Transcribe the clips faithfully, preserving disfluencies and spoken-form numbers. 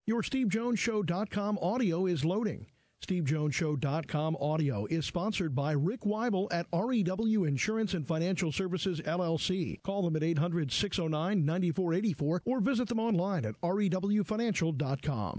Your Steve Jones Show dot com audio is loading. Steve Jones Show dot com audio is sponsored by Rick Weibel at R E W Insurance and Financial Services, L L C. Call them at eight hundred, six oh nine, nine four eight four or visit them online at R E W financial dot com.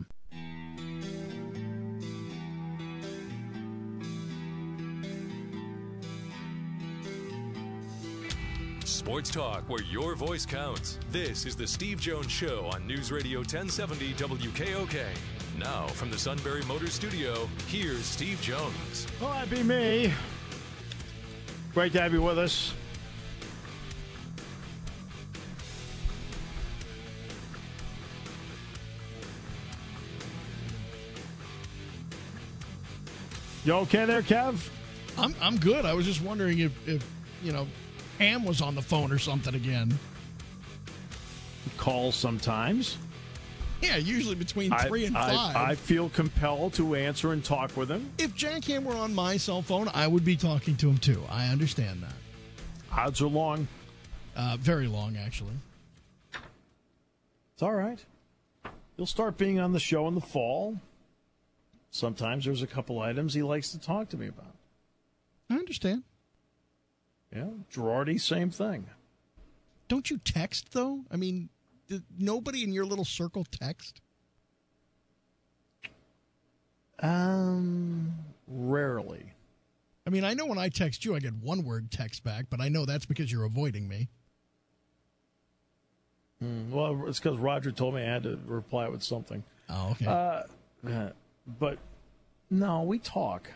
Sports talk where your voice counts. This is the Steve Jones Show on News Radio ten seventy W K O K. Now, from the Sunbury Motors Studio, here's Steve Jones. Well, that'd be me. Great to have you with us. You okay there, Kev? I'm I'm good. I was just wondering if, if you know, Ham was on the phone or something again. He calls sometimes. Yeah, usually between three I, and I, five. I feel compelled to answer and talk with him. If Jack Ham were on my cell phone, I would be talking to him too. I understand that. Odds are long. Uh, very long, actually. It's all right. He'll start being on the show in the fall. Sometimes there's a couple items he likes to talk to me about. I understand. Yeah, Girardi, same thing. Don't you text, though? I mean, did nobody in your little circle text? Um, rarely. I mean, I know when I text you, I get one word text back, but I know that's because you're avoiding me. Mm, well, it's because Roger told me I had to reply with something. Oh, okay. Uh, but, no, we talk.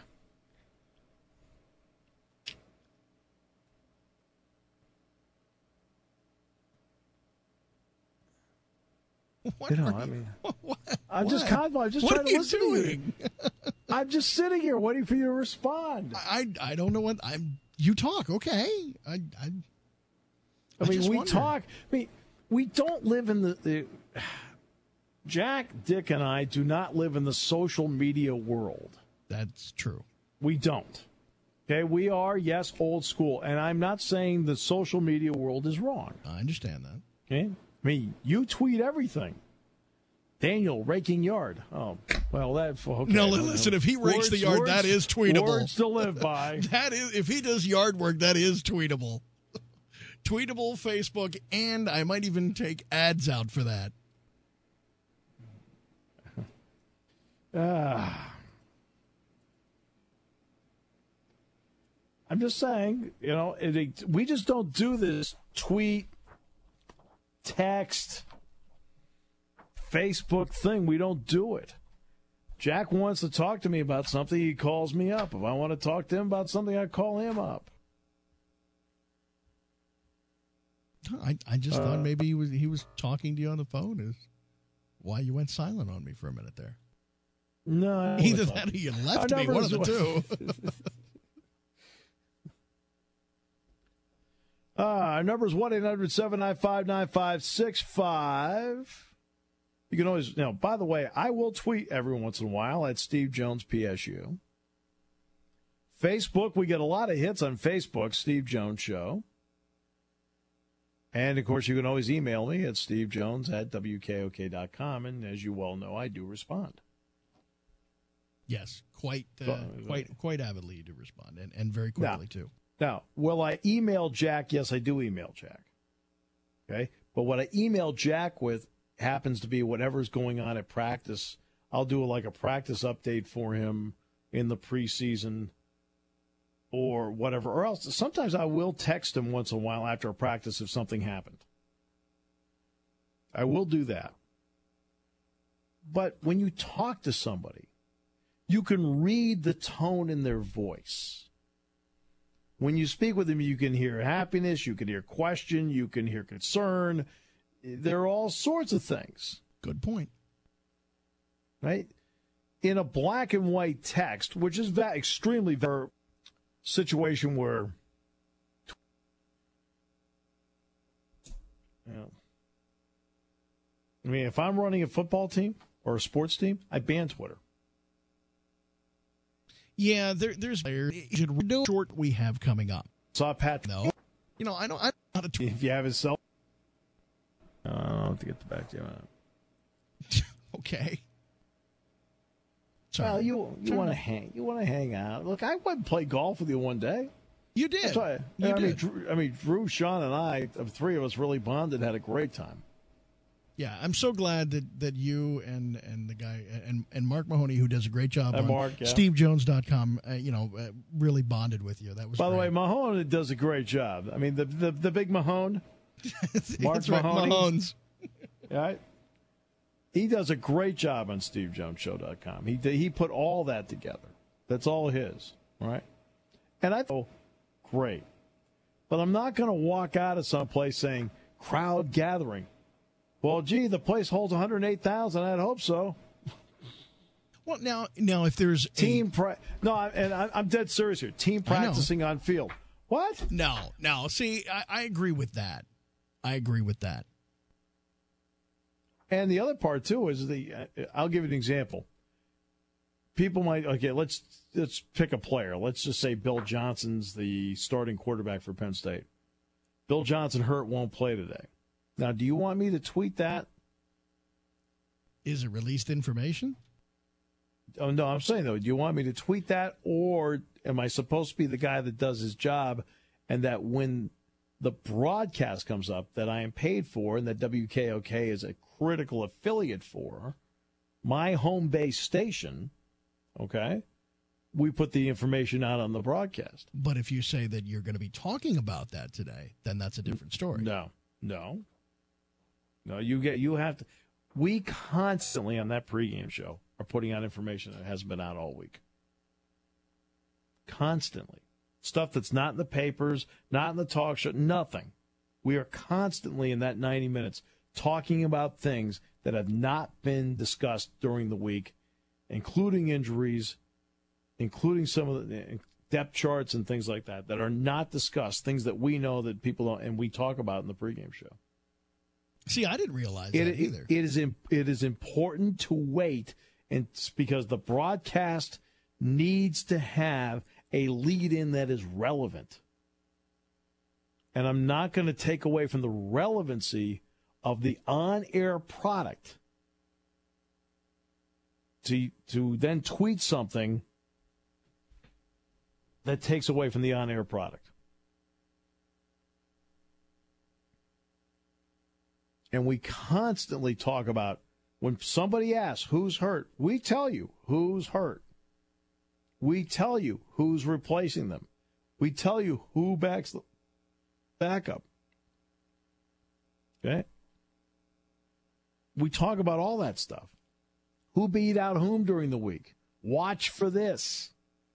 What you know, are I you, mean, what? I'm What? just kind of, I'm just What trying are to you listen doing? to you. I'm just sitting here waiting for you to respond. I I don't know what I'm. You talk, okay? I I. I, I mean, just we wonder. talk. I mean, we don't live in the, the. Jack, Dick, and I do not live in the social media world. That's true. We don't. Okay, we are, yes, old school. And I'm not saying the social media world is wrong. I understand that. Okay? I mean, you tweet everything. Daniel, raking yard. Oh, well, that's okay. No, listen, if he rakes Words- the yard, words- that is tweetable. Words to live by. That is, if he does yard work, that is tweetable. Tweetable, Facebook, and I might even take ads out for that. Ah. I'm just saying, you know, it, it, we just don't do this tweet, text, Facebook thing. We don't do it. Jack wants to talk to me about something, he calls me up. If I want to talk to him about something, I call him up. I, I just Uh, thought maybe he was he was talking to you on the phone. Is why you went silent on me for a minute there. No. Either that or you left Our me, one of the number two. is- Uh, our number is one eight hundred seven nine five nine five six five. You can always, you know, by the way, I will tweet every once in a while at Steve Jones P S U. Facebook, we get a lot of hits on Facebook, Steve Jones Show. And, of course, you can always email me at stevejones at W K O K dot com. And as you well know, I do respond. Yes, quite, uh, So- quite, quite avidly you do respond, and, and very quickly too. Now, will I email Jack? Yes, I do email Jack. Okay? But what I email Jack with happens to be whatever's going on at practice. I'll do like a practice update for him in the preseason or whatever. Or else sometimes I will text him once in a while after a practice if something happened. I will do that. But when you talk to somebody, you can read the tone in their voice. When you speak with them, you can hear happiness, you can hear question, you can hear concern. There are all sorts of things. Good point. Right? In a black and white text, which is va- extremely very situation where you know, I mean, if I'm running a football team or a sports team, I ban Twitter. Yeah, there, there's a short we have coming up. Saw Pat. No, you know I don't. I don't know how to tweet. If you have his cell, uh, I'll have to get the back to you on it. Okay. sorry. Well, you you Sorry. want to hang you want to hang out. Look, I went and played golf with you one day. You did. That's why, You I did. mean, Drew, I mean, Drew, Sean, and I, the three of us, really bonded, had a great time. Yeah, I'm so glad that, that you and, and the guy and, and Mark Mahoney, who does a great job And on Mark, yeah. Steve Jones dot com, uh, you know, uh, really bonded with you. That was By the great. way, Mahone does a great job. I mean, the the, the big Mahone, Mark That's right, Mahoney. Mahones. right? He does a great job on Steve Jones Show dot com. He he put all that together. That's all his, right? And I thought, great. But I'm not going to walk out of someplace saying crowd gathering. Well, gee, the place holds one hundred eight thousand. I'd hope so. Well, now, now if there's Team a, pra- no, I- and I- I'm dead serious here. Team I know. practicing on field. What? no, no. See, I, I agree with that. I agree with that. And the other part too is the. Uh, I'll give you an example. People might okay. Let's let's pick a player. Let's just say Bill Johnson's the starting quarterback for Penn State. Bill Johnson hurt, won't play today. Now, do you want me to tweet that? Is it released information? Oh no, I'm saying though. Do you want me to tweet that, or am I supposed to be the guy that does his job, and that when the broadcast comes up that I am paid for, and that W K O K is a critical affiliate for, my home base station, okay, we put the information out on the broadcast. But if you say that you're going to be talking about that today, then that's a different story. No, no, no. You get you have to. We constantly on that pregame show are putting out information that hasn't been out all week. Constantly, stuff that's not in the papers, not in the talk show, nothing. We are constantly in that ninety minutes talking about things that have not been discussed during the week, including injuries, including some of the depth charts and things like that that are not discussed, things that we know that people don't, and we talk about in the pregame show. See, I didn't realize It, that it, either. it is im- it is important to wait, and it's because the broadcast needs to have a lead-in that is relevant. And I'm not going to take away from the relevancy of the on-air product to to then tweet something that takes away from the on-air product. And we constantly talk about when somebody asks who's hurt, we tell you who's hurt. We tell you who's replacing them. We tell you who backs the backup. Okay? We talk about all that stuff. Who beat out whom during the week? Watch for this.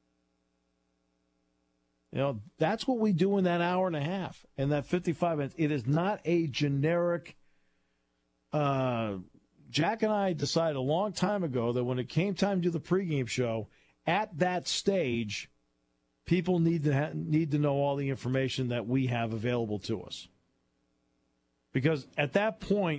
You know, that's what we do in that hour and a half and that fifty-five minutes. It is not a generic. Uh, Jack and I decided a long time ago that when it came time to do the pregame show, at that stage, people need to ha- need to know all the information that we have available to us. Because at that point,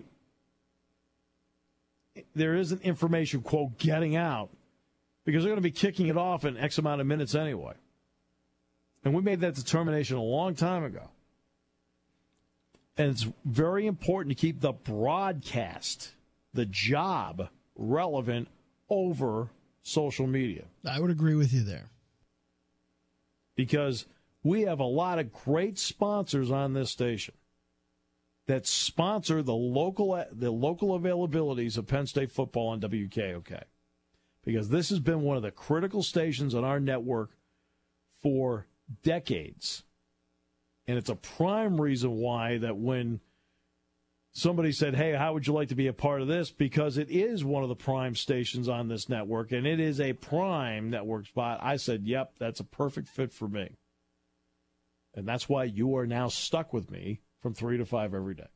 there isn't information, quote, getting out, because they're going to be kicking it off in X amount of minutes anyway. And we made that determination a long time ago. And it's very important to keep the broadcast, the job, relevant over social media. I would agree with you there. Because we have a lot of great sponsors on this station that sponsor the local the local availabilities of Penn State football on W K O K. Because this has been one of the critical stations on our network for decades. And it's a prime reason why that when somebody said, hey, how would you like to be a part of this? Because it is one of the prime stations on this network, and it is a prime network spot. I said, yep, that's a perfect fit for me. And that's why you are now stuck with me from three to five every day.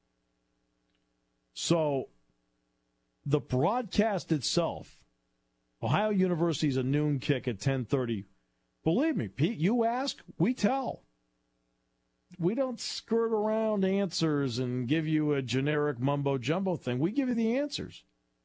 So the broadcast itself, Ohio University's a noon kick at ten thirty. Believe me, Pete, you ask, we tell. We don't skirt around answers and give you a generic mumbo-jumbo thing. We give you the answers.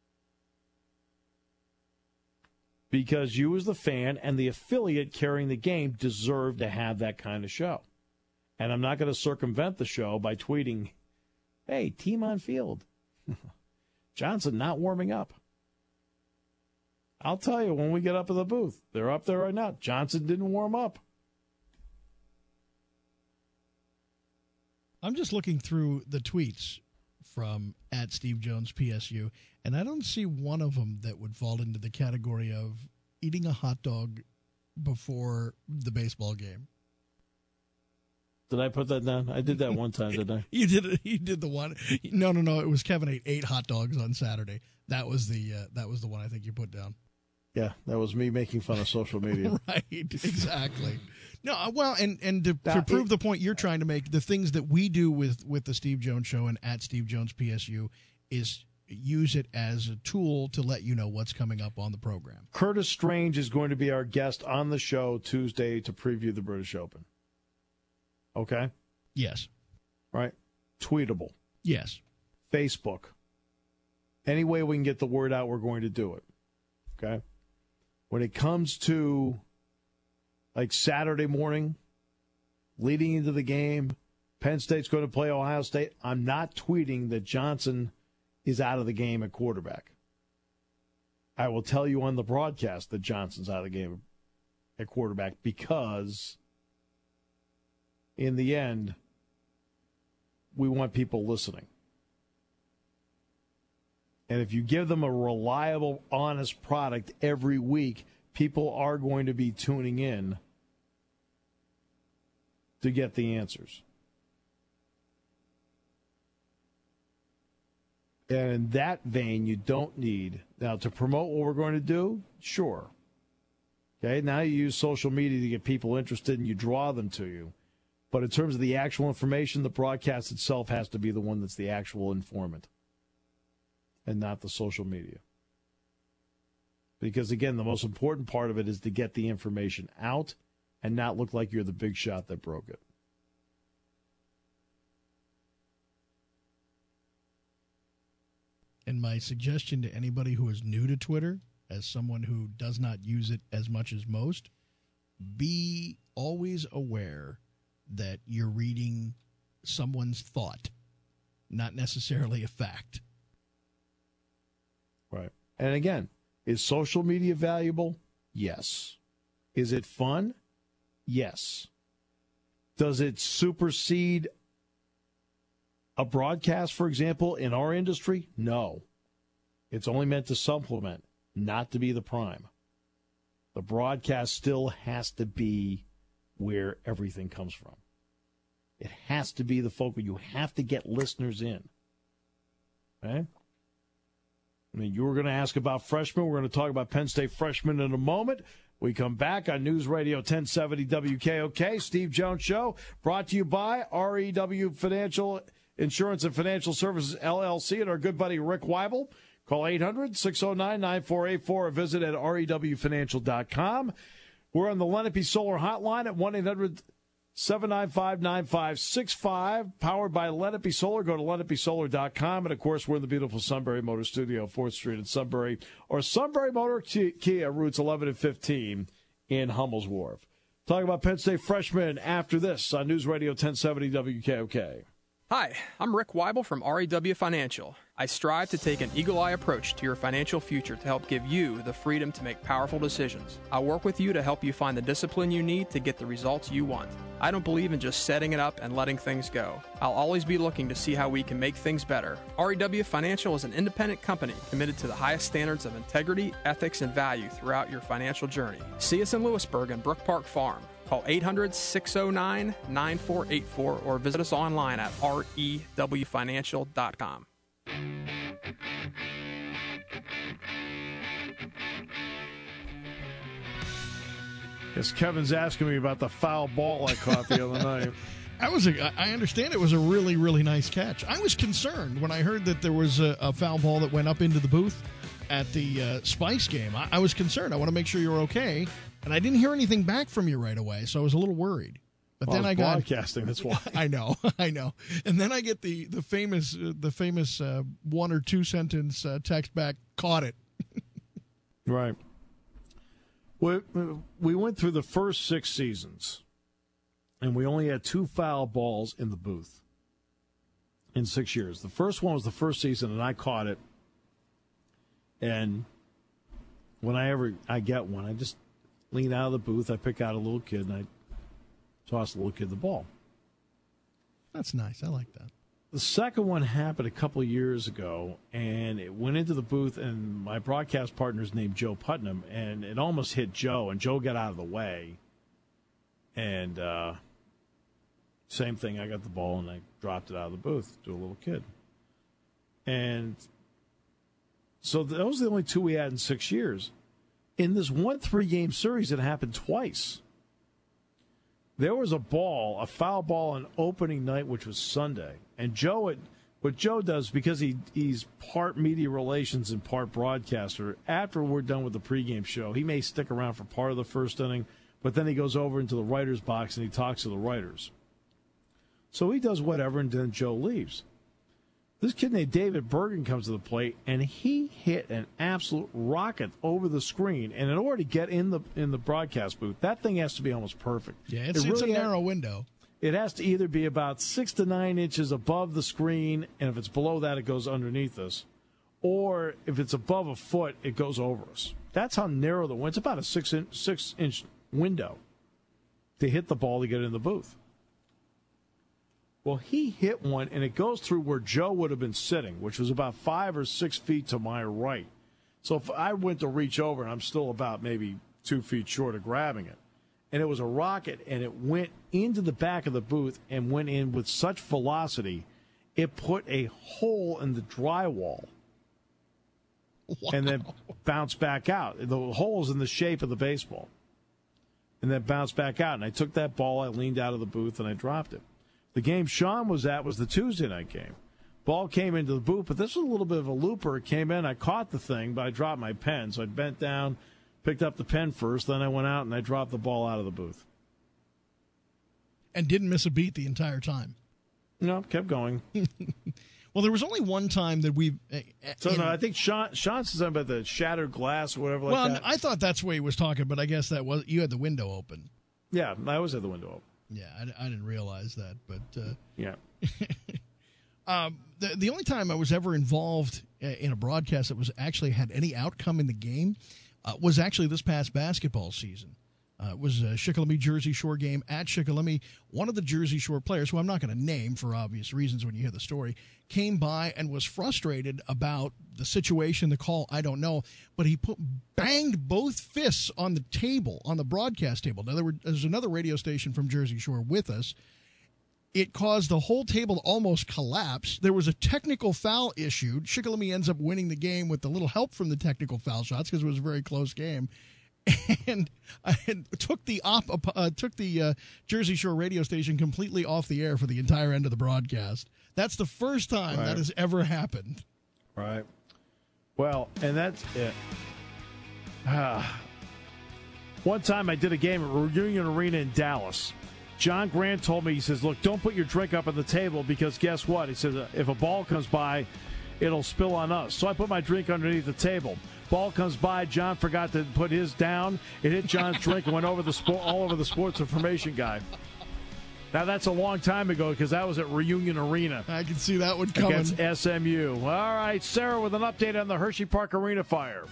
Because you as the fan and the affiliate carrying the game deserve to have that kind of show. And I'm not going to circumvent the show by tweeting, hey, team on field. Johnson not warming up. I'll tell you when we get up in the booth. They're up there right now. Johnson didn't warm up. I'm just looking through the tweets from at Steve Jones P S U, and I don't see one of them that would fall into the category of eating a hot dog before the baseball game. Did I put that down? I did that one time, didn't I? You did it. You did the one. No, no, no. It was Kevin ate eight hot dogs on Saturday. That was the uh, that was the one I think you put down. Yeah, that was me making fun of social media. Right, exactly. No, well, and and to, Now, to prove it, the point you're trying to make, the things that we do with with the Steve Jones Show and at Steve Jones P S U is use it as a tool to let you know what's coming up on the program. Curtis Strange is going to be our guest on the show Tuesday to preview the British Open. Okay? Yes. Right? Tweetable. Yes. Facebook. Any way we can get the word out, we're going to do it. Okay? When it comes to like Saturday morning, leading into the game, Penn State's going to play Ohio State, I'm not tweeting that Johnson is out of the game at quarterback. I will tell you on the broadcast that Johnson's out of the game at quarterback because in the end, we want people listening. And if you give them a reliable, honest product every week, people are going to be tuning in to get the answers. And in that vein, you don't need, now to promote what we're going to do, sure. Okay, now you use social media to get people interested and you draw them to you. But in terms of the actual information, the broadcast itself has to be the one that's the actual informant and not the social media. Because, again, the most important part of it is to get the information out and not look like you're the big shot that broke it. And my suggestion to anybody who is new to Twitter, as someone who does not use it as much as most, be always aware that you're reading someone's thought, not necessarily a fact. Right. And again, is social media valuable? Yes. Is it fun? Yes. Does it supersede a broadcast, for example, in our industry? No. It's only meant to supplement, not to be the prime. The broadcast still has to be where everything comes from. It has to be the focal. You have to get listeners in. Okay? I mean, you were going to ask about freshmen. We're going to talk about Penn State freshmen in a moment. We come back on News Radio ten seventy W K O K. Steve Jones Show, brought to you by R E W Financial Insurance and Financial Services, L L C, and our good buddy Rick Weibel. Call eight hundred, six oh nine, nine four eight four or visit at R E W financial dot com. We're on the Lenape Solar Hotline at one eight hundred, seven nine five, nine five six five. Powered by Lenape Solar. Go to Lenape Solar dot com. And, of course, we're in the beautiful Sunbury Motor Studio, fourth Street in Sunbury, or Sunbury Motor Kia, routes eleven and fifteen in Hummel's Wharf. Talking about Penn State freshmen after this on News Radio ten seventy W K O K. Hi, I'm Rick Weibel from R E W Financial. I strive to take an eagle-eye approach to your financial future to help give you the freedom to make powerful decisions. I work with you to help you find the discipline you need to get the results you want. I don't believe in just setting it up and letting things go. I'll always be looking to see how we can make things better. R E W Financial is an independent company committed to the highest standards of integrity, ethics, and value throughout your financial journey. See us in Lewisburg and Brook Park Farm. Call eight hundred, six oh nine, nine four eight four or visit us online at R E W financial dot com. Yes, Kevin's asking me about the foul ball I caught the other night. I was. A, I understand it was a really, really nice catch. I was concerned when I heard that there was a, a foul ball that went up into the booth at the uh, Spice game. I, I was concerned. I want to make sure you're okay. And I didn't hear anything back from you right away, so I was a little worried. But well, then I, I got broadcasting. That's why. I know, I know. And then I get the the famous uh, the famous uh, one or two sentence uh, text back. Caught it. Right. We we went through the first six seasons, and we only had two foul balls in the booth in six years. The first one was the first season, and I caught it. And when I ever I get one, I just lean out of the booth, I pick out a little kid, and I toss the little kid the ball. That's nice. I like that. The second one happened a couple of years ago, and it went into the booth, and my broadcast partner's named Joe Putnam, and it almost hit Joe, and Joe got out of the way. And uh, same thing, I got the ball, and I dropped it out of the booth to a little kid. And so those are the only two we had in six years. In this one three-game series, it happened twice. There was a ball, a foul ball on opening night, which was Sunday. And Joe, it, what Joe does, because he he's part media relations and part broadcaster, after we're done with the pregame show, he may stick around for part of the first inning, but then he goes over into the writer's box and he talks to the writers. So he does whatever, and then Joe leaves. This kid named David Bergen comes to the plate, and he hit an absolute rocket over the screen. And in order to get in the in the broadcast booth, that thing has to be almost perfect. Yeah, it's, it really it's a has, narrow window. It has to either be about six to nine inches above the screen, and if it's below that, it goes underneath us. Or if it's above a foot, it goes over us. That's how narrow the window. It's about a six inch, six inch window to hit the ball to get in the booth. Well, he hit one, and it goes through where Joe would have been sitting, which was about five or six feet to my right. So if I went to reach over, and I'm still about maybe two feet short of grabbing it, and it was a rocket, and it went into the back of the booth and went in with such velocity, it put a hole in the drywall. Wow. And then bounced back out. The hole's in the shape of the baseball. And then bounced back out. And I took that ball, I leaned out of the booth, and I dropped it. The game Sean was at was the Tuesday night game. Ball came into the booth, but this was a little bit of a looper. It came in, I caught the thing, but I dropped my pen. So I bent down, picked up the pen first, then I went out and I dropped the ball out of the booth. And didn't miss a beat the entire time. No, kept going. Well, there was only one time that we. Uh, so, no, I think Sean, Sean said something about the shattered glass or whatever like well, that. Well, I thought that's where he was talking, but I guess that was you had the window open. Yeah, I always had the window open. Yeah, I, I didn't realize that, but uh, yeah. um, the the only time I was ever involved in a broadcast that was actually had any outcome in the game uh, was actually this past basketball season. Uh, it was a Shikellamy Jersey Shore game at Shikellamy. One of the Jersey Shore players, who I'm not going to name for obvious reasons when you hear the story, came by and was frustrated about the situation, the call, I don't know, but he put banged both fists on the table, on the broadcast table. Now, there, were, there was another radio station from Jersey Shore with us. It caused the whole table to almost collapse. There was a technical foul issued. Shikellamy ends up winning the game with a little help from the technical foul shots because it was a very close game. And I took the op, uh, took the uh, Jersey Shore radio station completely off the air for the entire end of the broadcast. That's the first time right. that has ever happened. Right. Well, and that's it. Ah. One time I did a game at Reunion Arena in Dallas. John Grant told me, he says, look, don't put your drink up on the table because guess what? He says, if a ball comes by, it'll spill on us. So I put my drink underneath the table. Ball comes by. John forgot to put his down. It hit John's drink and went over the sport, all over the sports information guy. Now, that's a long time ago because that was at Reunion Arena. I can see that one coming. Against S M U. All right, Sarah with an update on the Hershey Park Arena fire.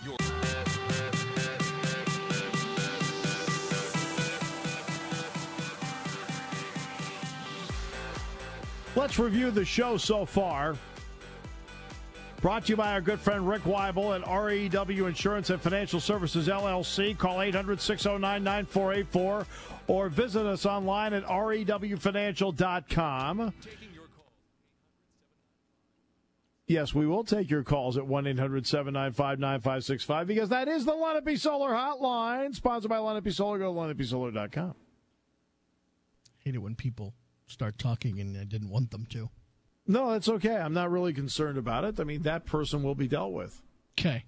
Let's review the show so far. Brought to you by our good friend Rick Weibel at R E W Insurance and Financial Services, L L C. Call eight hundred, six oh nine, nine four eight four or visit us online at R E W financial dot com. Yes, we will take your calls at one eight hundred, seven nine five, nine five six five because that is the Lenape Solar Hotline, sponsored by Lenape Solar. Go to Lenape Solar dot com. Hate it when people start talking and I didn't want them to. No, that's okay. I'm not really concerned about it. I mean, that person will be dealt with. Okay.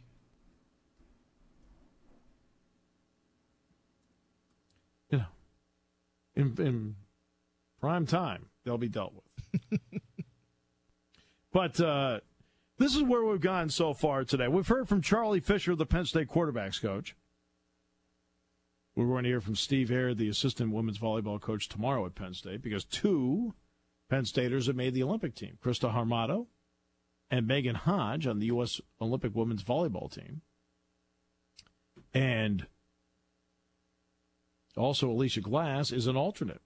You know, in, in prime time, they'll be dealt with. But uh, this is where we've gone so far today. We've heard from Charlie Fisher, the Penn State quarterbacks coach. We're going to hear from Steve Hare, the assistant women's volleyball coach, tomorrow at Penn State because two Penn Staters have made the Olympic team, Krista Harmato and Megan Hodge on the U S Olympic women's volleyball team. And also Alicia Glass is an alternate.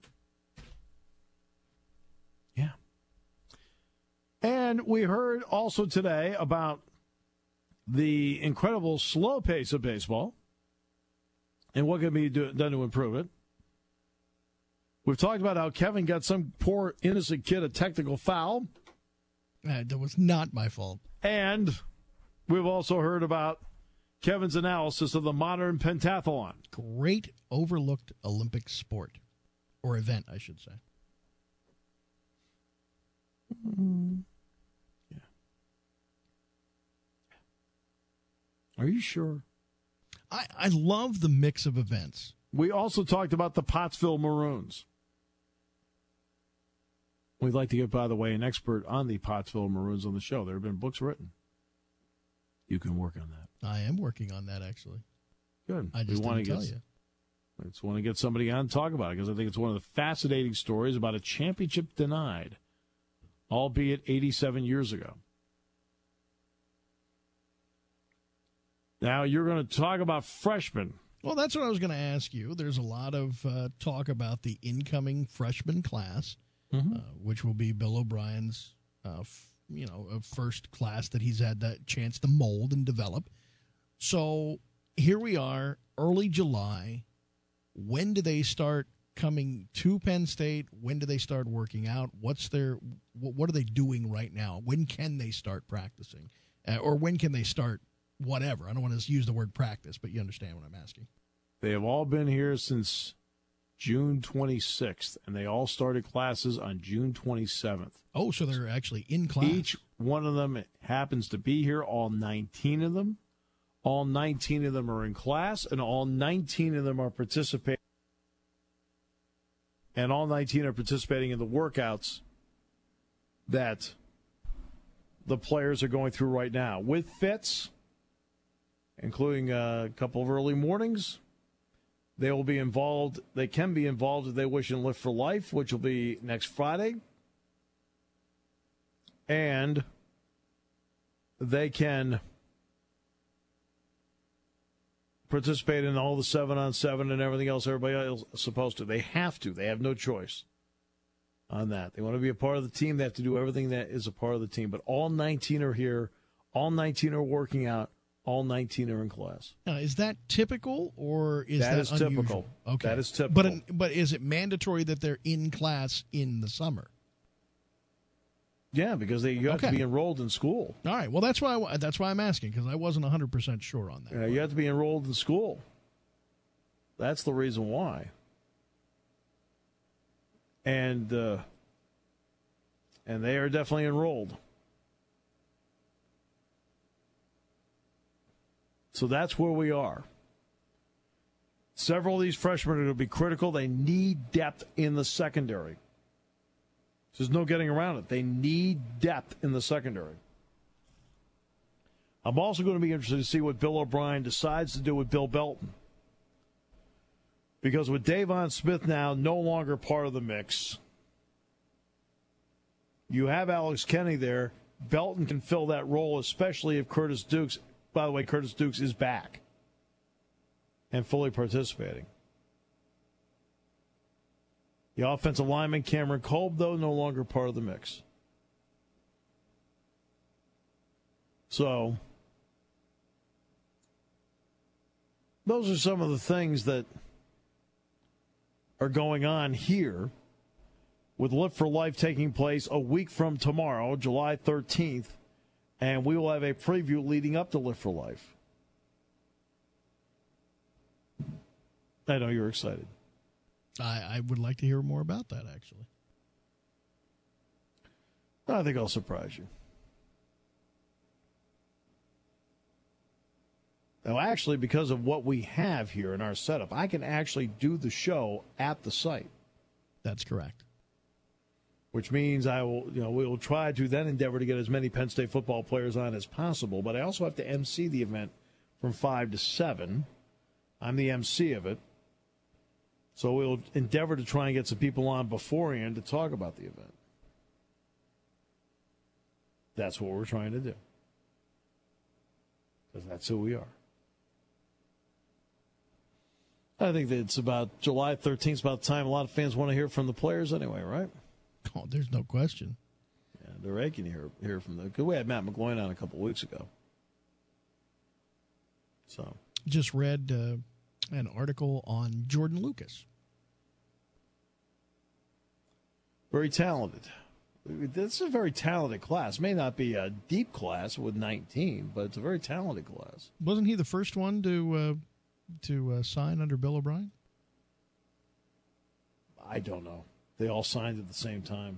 Yeah. And we heard also today about the incredible slow pace of baseball and what can be do, done to improve it. We've talked about how Kevin got some poor innocent kid a technical foul. Uh, that was not my fault. And we've also heard about Kevin's analysis of the modern pentathlon. Great overlooked Olympic sport. Or event, I should say. Mm-hmm. Yeah. Are you sure? I, I love the mix of events. We also talked about the Pottsville Maroons. We'd like to get, by the way, an expert on the Pottsville Maroons on the show. There have been books written. You can work on that. I am working on that, actually. Good. I just we want didn't to tell get, you. I just want to get somebody on to talk about it because I think it's one of the fascinating stories about a championship denied, albeit eighty-seven years ago. Now you're going to talk about freshmen. Well, that's what I was going to ask you. There's a lot of uh, talk about the incoming freshman class, mm-hmm. uh, which will be Bill O'Brien's, uh, f- you know, uh, first class that he's had that chance to mold and develop. So here we are, early July. When do they start coming to Penn State? When do they start working out? What's their what are they doing right now? When can they start practicing, uh, or when can they start whatever? I don't want to use the word practice, but you understand what I'm asking. They have all been here since June twenty-sixth, and they all started classes on June twenty-seventh. Oh, so they're actually in class. Each one of them happens to be here, all nineteen of them. All nineteen of them are in class, and all nineteen of them are participating. And all nineteen are participating in the workouts that the players are going through right now with fits, including a couple of early mornings. They will be involved. They can be involved if they wish in Lift for Life, which will be next Friday. And they can participate in all the seven on seven and everything else everybody else is supposed to. They have to. They have no choice on that. They want to be a part of the team. They have to do everything that is a part of the team. But all nineteen are here. All nineteen are working out. All nineteen are in class. Now, is that typical or is that, that is unusual? typical? Okay. That is typical. But but is it mandatory that they're in class in the summer? Yeah, because they you have okay. to be enrolled in school. All right. Well, that's why I, that's why I'm asking, because I wasn't one hundred percent sure on that. Yeah, you have to be enrolled in school. That's the reason why. And uh, and they are definitely enrolled. So that's where we are. Several of these freshmen are going to be critical. They need depth in the secondary. There's no getting around it. They need depth in the secondary. I'm also going to be interested to see what Bill O'Brien decides to do with Bill Belton. Because with Davon Smith now no longer part of the mix, you have Alex Kenny there. Belton can fill that role, especially if Curtis Dukes, by the way, Curtis Dukes is back and fully participating. The offensive lineman, Cameron Kolb, though, no longer part of the mix. So, those are some of the things that are going on here with Lift for Life taking place a week from tomorrow, July thirteenth, and we will have a preview leading up to Lift for Life. I know you're excited. I, I would like to hear more about that, actually. I think I'll surprise you. Now, actually, because of what we have here in our setup, I can actually do the show at the site. That's correct. Which means I will, you know, we will try to then endeavor to get as many Penn State football players on as possible. But I also have to emcee the event from five to seven. I'm the M C of it. So we'll endeavor to try and get some people on beforehand to talk about the event. That's what we're trying to do. Because that's who we are. I think that it's about July thirteenth, about the time a lot of fans want to hear from the players anyway, right? Oh, there's no question. Yeah, they're aching to hear, hear from them. Because we had Matt McGloin on a couple weeks ago. So, just read uh, an article on Jordan Lucas. Very talented. This is a very talented class. May not be a deep class with nineteen, but it's a very talented class. Wasn't he the first one to uh, to uh, sign under Bill O'Brien? I don't know. They all signed at the same time.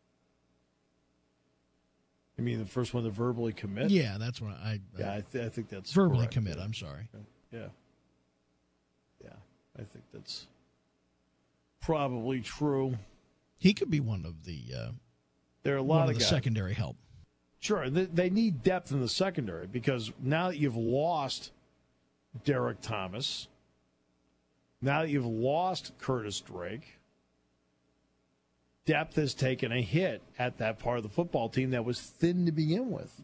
You mean the first one to verbally commit? Yeah, that's what I. I yeah, I, th- I think that's verbally correct. commit. I'm sorry. Yeah, yeah, I think that's probably true. He could be one of the. Uh, there are a lot one of, of the guys. secondary help. Sure, they, they need depth in the secondary because now that you've lost Derek Thomas, now that you've lost Curtis Drake, depth has taken a hit at that part of the football team that was thin to begin with.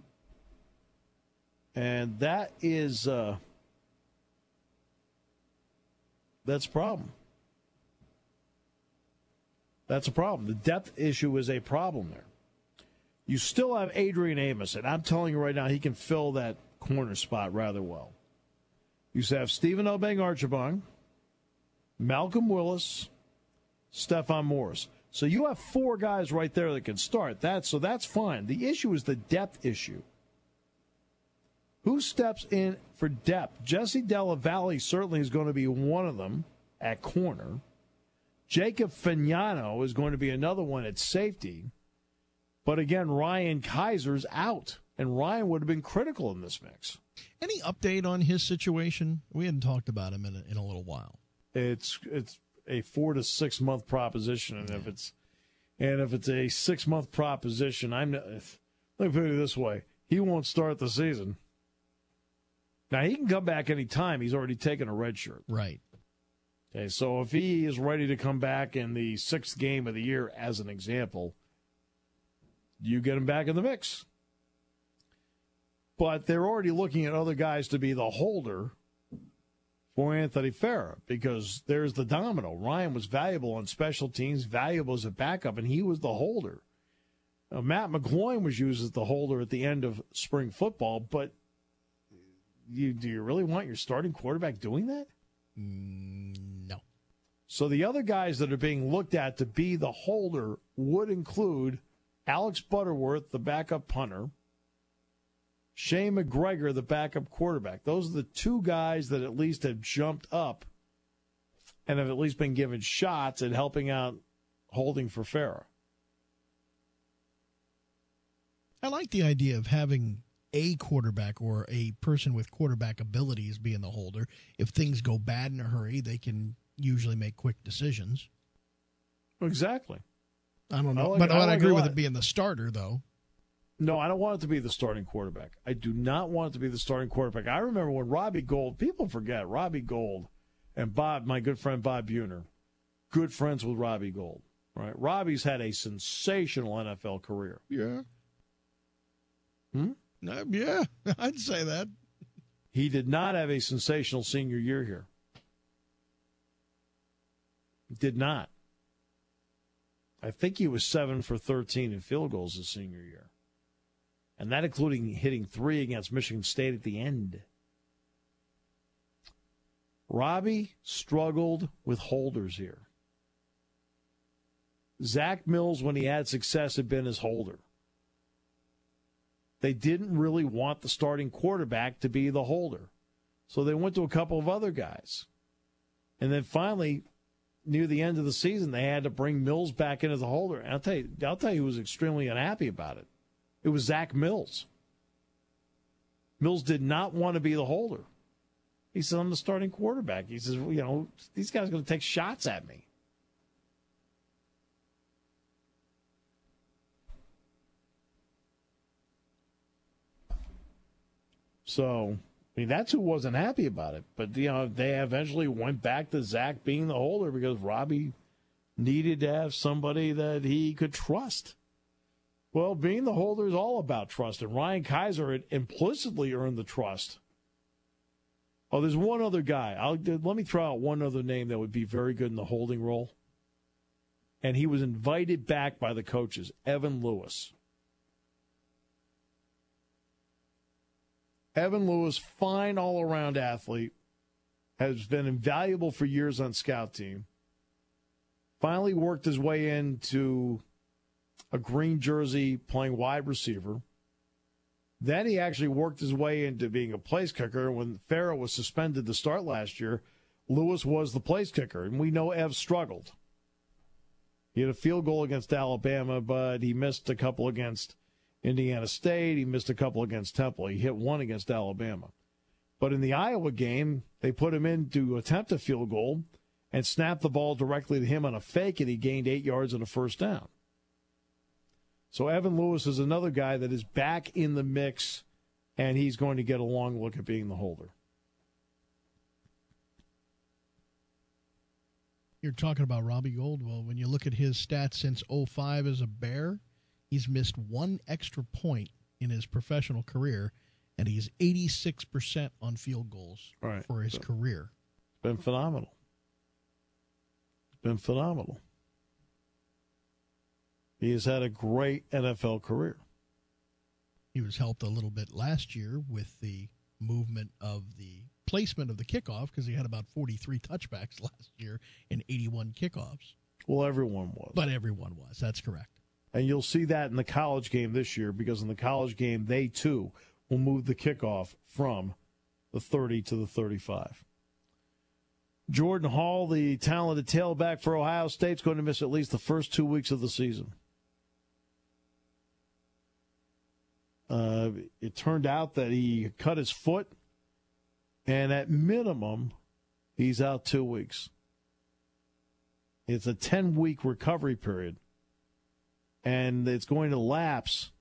And that is, uh, that's a problem. That's a problem. The depth issue is a problem there. You still have Adrian Amos, and I'm telling you right now, he can fill that corner spot rather well. You have Stephen Obeng-Archibong, Malcolm Willis, Stephon Morris. So you have four guys right there that can start. That, so that's fine. The issue is the depth issue. Who steps in for depth? Jesse Della Valle certainly is going to be one of them at corner. Jacob Fagnano is going to be another one at safety. But again, Ryan Kaiser's out, and Ryan would have been critical in this mix. Any update on his situation? We hadn't talked about him in a, in a little while. It's it's a four to six month proposition, and if it's and if it's a six month proposition, I'm not, if, let me put it this way: he won't start the season. Now he can come back any time. He's already taken a red shirt. Right. Okay, so if he is ready to come back in the sixth game of the year, as an example, you get him back in the mix. But they're already looking at other guys to be the holder for Anthony Farrah because there's the domino. Ryan was valuable on special teams, valuable as a backup, and he was the holder. Now, Matt McGloin was used as the holder at the end of spring football, but you, do you really want your starting quarterback doing that? Mm, no. So the other guys that are being looked at to be the holder would include Alex Butterworth, the backup punter, Shane McGregor, the backup quarterback. Those are the two guys that at least have jumped up and have at least been given shots at helping out holding for Farrah. I like the idea of having a quarterback or a person with quarterback abilities being the holder. If things go bad in a hurry, they can usually make quick decisions. Exactly. I don't know, I like, but I, I, I like agree with it being the starter, though. No, I don't want it to be the starting quarterback. I do not want it to be the starting quarterback. I remember when Robbie Gould, people forget, Robbie Gould and Bob, my good friend Bob Buhner, good friends with Robbie Gould. Right? Robbie's had a sensational N F L career. Yeah. Hmm? Uh, yeah, I'd say that. He did not have a sensational senior year here. Did not. I think he was seven for thirteen in field goals his senior year. And that including hitting three against Michigan State at the end. Robbie struggled with holders here. Zach Mills, when he had success, had been his holder. They didn't really want the starting quarterback to be the holder. So they went to a couple of other guys. And then finally, near the end of the season, they had to bring Mills back into the holder. And I'll tell you, I'll tell you who was extremely unhappy about it. It was Zach Mills. Mills did not want to be the holder. He said, I'm the starting quarterback. He says, well, you know, these guys are going to take shots at me. So, I mean, that's who wasn't happy about it. But, you know, they eventually went back to Zach being the holder because Robbie needed to have somebody that he could trust. Well, being the holder is all about trust, and Ryan Kaiser had implicitly earned the trust Oh, there's one other guy. I'll let me throw out one other name that would be very good in the holding role. And he was invited back by the coaches, Evan Lewis. Evan Lewis, fine all-around athlete, has been invaluable for years on scout team. Finally worked his way into a green jersey playing wide receiver. Then he actually worked his way into being a place kicker. When Farrell was suspended to start last year, Lewis was the place kicker, and we know Ev struggled. He had a field goal against Alabama, but he missed a couple against Indiana State. He missed a couple against Temple. He hit one against Alabama. But in the Iowa game, they put him in to attempt a field goal and snapped the ball directly to him on a fake, and he gained eight yards and a first down. So Evan Lewis is another guy that is back in the mix, and he's going to get a long look at being the holder. You're talking about Robbie Gould. Well, when you look at his stats since oh five as a Bear, he's missed one extra point in his professional career, and he's eighty-six percent on field goals right. for his so, career. It's been phenomenal. It's been phenomenal. He has had a great N F L career. He was helped a little bit last year with the movement of the placement of the kickoff because he had about forty-three touchbacks last year and eighty-one kickoffs. Well, everyone was. But everyone was. That's correct. And you'll see that in the college game this year because in the college game, they too will move the kickoff from the thirty to the thirty-five. Jordan Hall, the talented tailback for Ohio State, is going to miss at least the first two weeks of the season. Uh, it turned out that he cut his foot, and at minimum, he's out two weeks. It's a ten-week recovery period, and it's going to lapse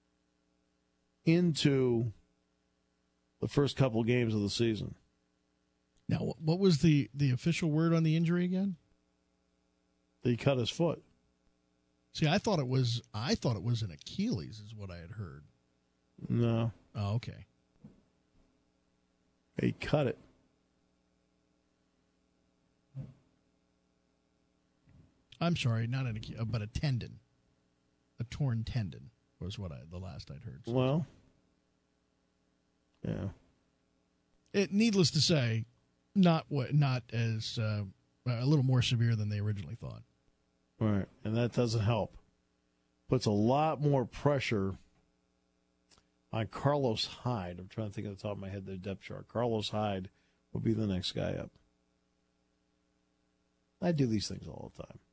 into the first couple games of the season. Now, what was the, the official word on the injury again? He cut his foot. See, I thought it was I thought it was an Achilles, is what I had heard. No. Oh, okay. He cut it. I'm sorry, not an Achilles, but a tendon, a torn tendon was what I the last I'd heard. So. Well, yeah. It, needless to say, not what not as uh, a little more severe than they originally thought. Right, and that doesn't help. Puts a lot more pressure on Carlos Hyde. I'm trying to think of the top of my head, their depth chart. Carlos Hyde will be the next guy up. I do these things all the time.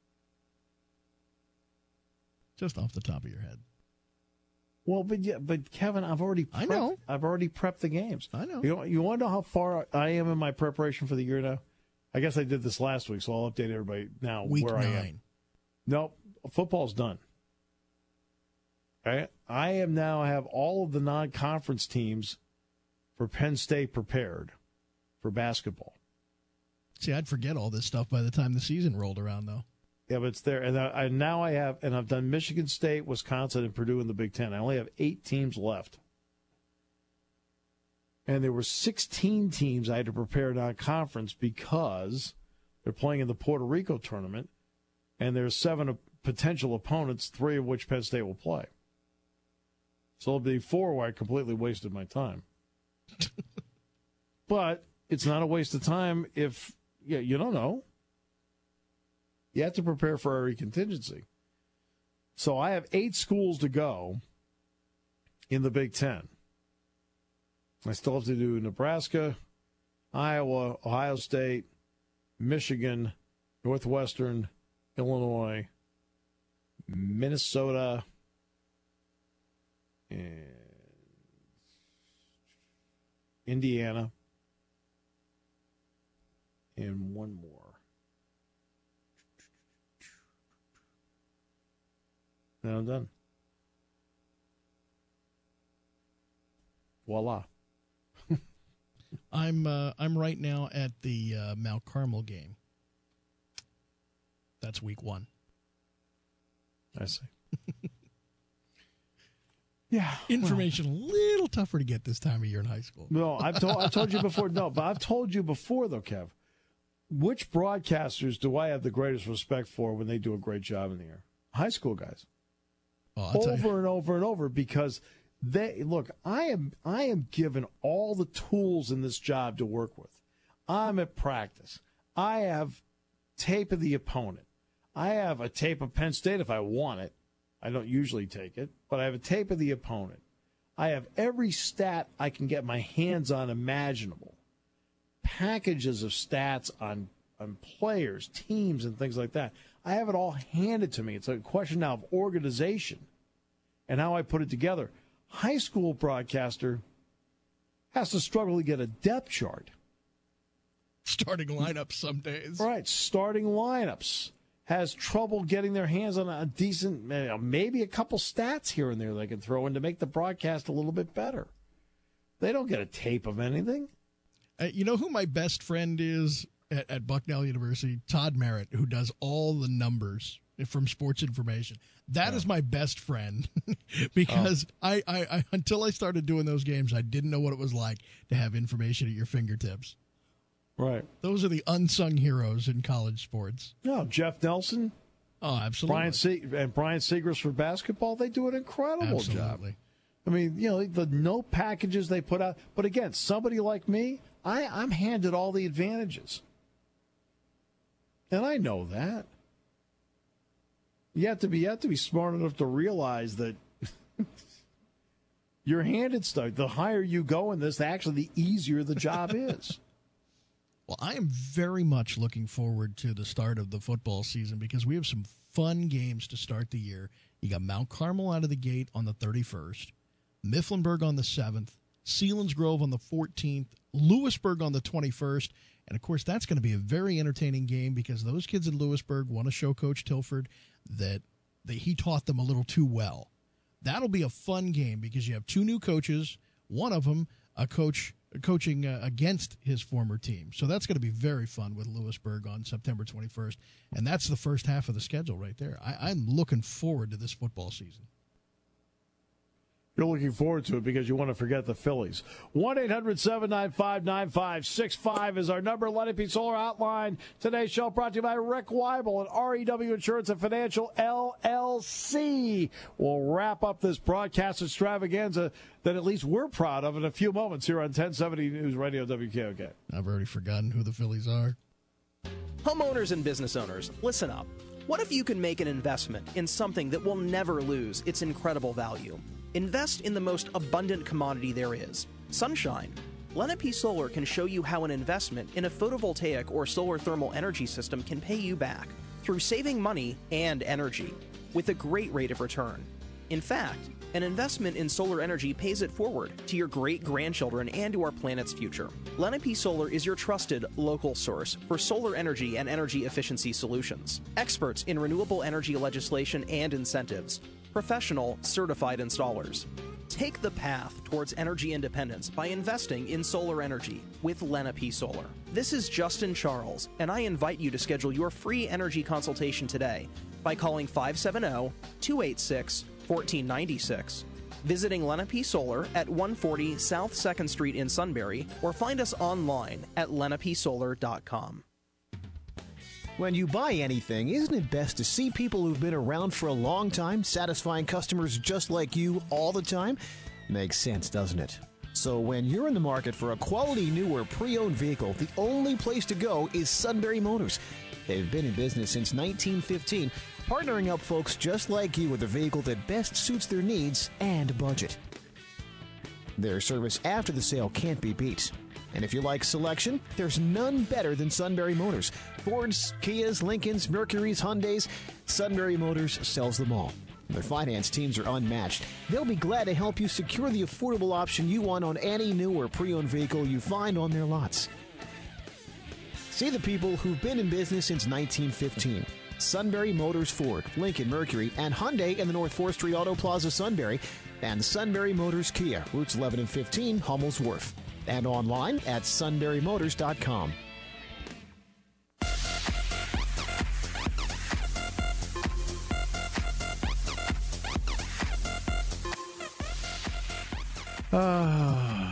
Just off the top of your head. Well, but yeah, but Kevin, I've already prepped, I know. I've already prepped the games. I know. You, you want to know how far I am in my preparation for the year now? I guess I did this last week, so I'll update everybody now Week where nine. I am. Nope, football's done. Okay? I am now have all of the non-conference teams for Penn State prepared for basketball. See, I'd forget all this stuff by the time the season rolled around, though. Yeah, but it's there. And I, I now I have, and I've done Michigan State, Wisconsin, and Purdue in the Big Ten. I only have eight teams left. And there were sixteen teams I had to prepare non-conference because they're playing in the Puerto Rico tournament, and there's seven potential opponents, three of which Penn State will play. So it'll be four where I completely wasted my time. But it's not a waste of time if yeah, you don't know. You have to prepare for every contingency. So I have eight schools to go in the Big Ten. I still have to do Nebraska, Iowa, Ohio State, Michigan, Northwestern, Illinois, Minnesota, and Indiana, and one more. Now I'm done. Voila. I'm uh, I'm right now at the uh, Mount Carmel game. That's week one. I see. Yeah. Information a little tougher to get this time of year in high school. No, I've told I told you before. No, but I've told you before though, Kev. Which broadcasters do I have the greatest respect for when they do a great job in the air? High school guys. Oh, I'll tell you. Over and over and over, because they look. I am I am given all the tools in this job to work with. I'm at practice. I have tape of the opponent. I have a tape of Penn State if I want it. I don't usually take it, but I have a tape of the opponent. I have every stat I can get my hands on imaginable. Packages of stats on, on players, teams, and things like that. I have it all handed to me. It's a question now of organization and how I put it together. High school broadcaster has to struggle to get a depth chart. Starting lineups some days. Right, starting lineups. Has trouble getting their hands on a decent, maybe a couple stats here and there they can throw in to make the broadcast a little bit better. They don't get a tape of anything. Uh, you know who my best friend is at, at Bucknell University? Todd Merritt, who does all the numbers from Sports Information. That yeah. is my best friend because oh. I, I, I until I started doing those games, I didn't know what it was like to have information at your fingertips. Right. Those are the unsung heroes in college sports. No, Jeff Nelson. Oh, absolutely. Brian Se- and Brian Segrist for basketball, they do an incredible absolutely. job. I mean, you know, the note packages they put out. But again, somebody like me, I, I'm handed all the advantages. And I know that. You have to be, you have to be smart enough to realize that you're handed stuff. The higher you go in this, actually, the easier the job is. Well, I am very much looking forward to the start of the football season because we have some fun games to start the year. You got Mount Carmel out of the gate on the thirty-first, Mifflinburg on the seventh, Selinsgrove on the fourteenth, Lewisburg on the twenty-first, and, of course, that's going to be a very entertaining game because those kids in Lewisburg want to show Coach Tilford that, that he taught them a little too well. That'll be a fun game because you have two new coaches, one of them a coach coaching uh, against his former team. So that's going to be very fun with Lewisburg on September twenty-first. And that's the first half of the schedule right there. I, I'm looking forward to this football season. You're looking forward to it because you want to forget the Phillies. one eight hundred seven nine five nine five six five is our number. Lenape Solar Outline. Today's show brought to you by Rick Weibel and R E W Insurance and Financial, L L C. We'll wrap up this broadcast extravaganza that at least we're proud of in a few moments here on ten seventy News Radio W K O K. I've already forgotten who the Phillies are. Homeowners and business owners, listen up. What if you can make an investment in something that will never lose its incredible value? Invest in the most abundant commodity there is, sunshine. Lenape Solar can show you how an investment in a photovoltaic or solar thermal energy system can pay you back through saving money and energy with a great rate of return. In fact, an investment in solar energy pays it forward to your great-grandchildren and to our planet's future. Lenape Solar is your trusted local source for solar energy and energy efficiency solutions. Experts in renewable energy legislation and incentives. Professional, certified installers. Take the path towards energy independence by investing in solar energy with Lenape Solar. This is Justin Charles, and I invite you to schedule your free energy consultation today by calling five seven zero, two eight six, one four nine six, visiting Lenape Solar at one forty South second Street in Sunbury, or find us online at lenape solar dot com. When you buy anything, isn't it best to see people who've been around for a long time, satisfying customers just like you all the time? Makes sense, doesn't it? So when you're in the market for a quality new or pre-owned vehicle, the only place to go is Sunbury Motors. They've been in business since nineteen fifteen, partnering up folks just like you with a vehicle that best suits their needs and budget. Their service after the sale can't be beat. And if you like selection, there's none better than Sunbury Motors. Fords, Kias, Lincolns, Mercurys, Hyundais, Sunbury Motors sells them all. Their finance teams are unmatched. They'll be glad to help you secure the affordable option you want on any new or pre-owned vehicle you find on their lots. See the people who've been in business since nineteen fifteen. Sunbury Motors Ford, Lincoln, Mercury, and Hyundai in the North fourth Street Auto Plaza, Sunbury, and Sunbury Motors Kia, routes eleven and fifteen, Hummel's Wharf. And online at sunbury motors dot com. Uh,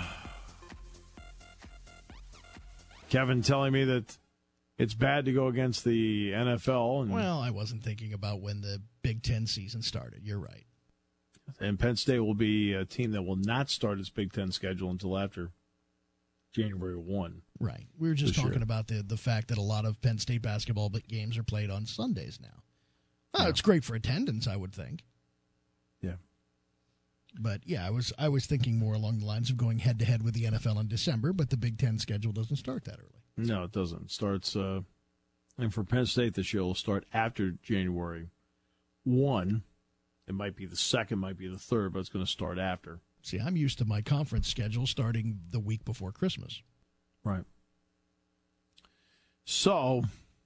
Kevin telling me that it's bad to go against the N F L. And, well, I wasn't thinking about when the Big Ten season started. You're right. And Penn State will be a team that will not start its Big Ten schedule until after January first. Right. We were just talking year. about the, the fact that a lot of Penn State basketball games are played on Sundays now. Oh, yeah. It's great for attendance, I would think. Yeah. But, yeah, I was I was thinking more along the lines of going head-to-head with the N F L in December, but the Big Ten schedule doesn't start that early. No, it doesn't. It starts, uh, and for Penn State this year, it'll start after January first. It might be the second, might be the third, but it's going to start after. See, I'm used to my conference schedule starting the week before Christmas. Right. So,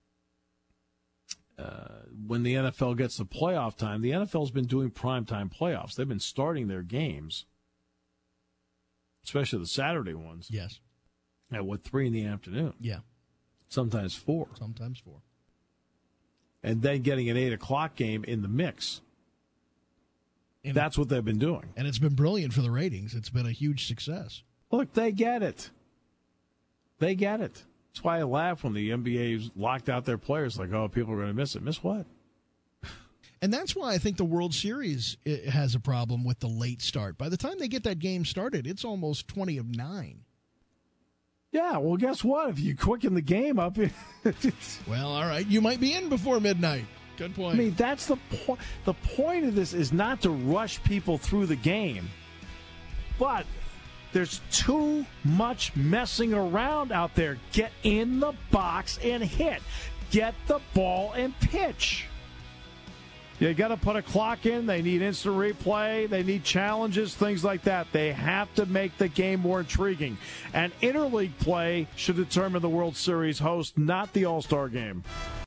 uh, when the N F L gets to playoff time, the N F L's been doing primetime playoffs. They've been starting their games, especially the Saturday ones. Yes. At what, three in the afternoon? Yeah. Sometimes four. Sometimes four. And then getting an eight o'clock game in the mix. And That's what they've been doing. And it's been brilliant for the ratings. It's been a huge success. Look, they get it. They get it. That's why I laugh when the N B A's locked out their players like, oh, people are going to miss it. Miss what? And that's why I think the World Series has a problem with the late start. By the time they get that game started, it's almost twenty of nine. Yeah, well, guess what? If you quicken the game up... well, all right. You might be in before midnight. Good point. I mean, that's the point. The point of this is not to rush people through the game. But there's too much messing around out there. Get in the box and hit. Get the ball and pitch. You got to put a clock in. They need instant replay. They need challenges, things like that. They have to make the game more intriguing. And interleague play should determine the World Series host, not the All-Star game.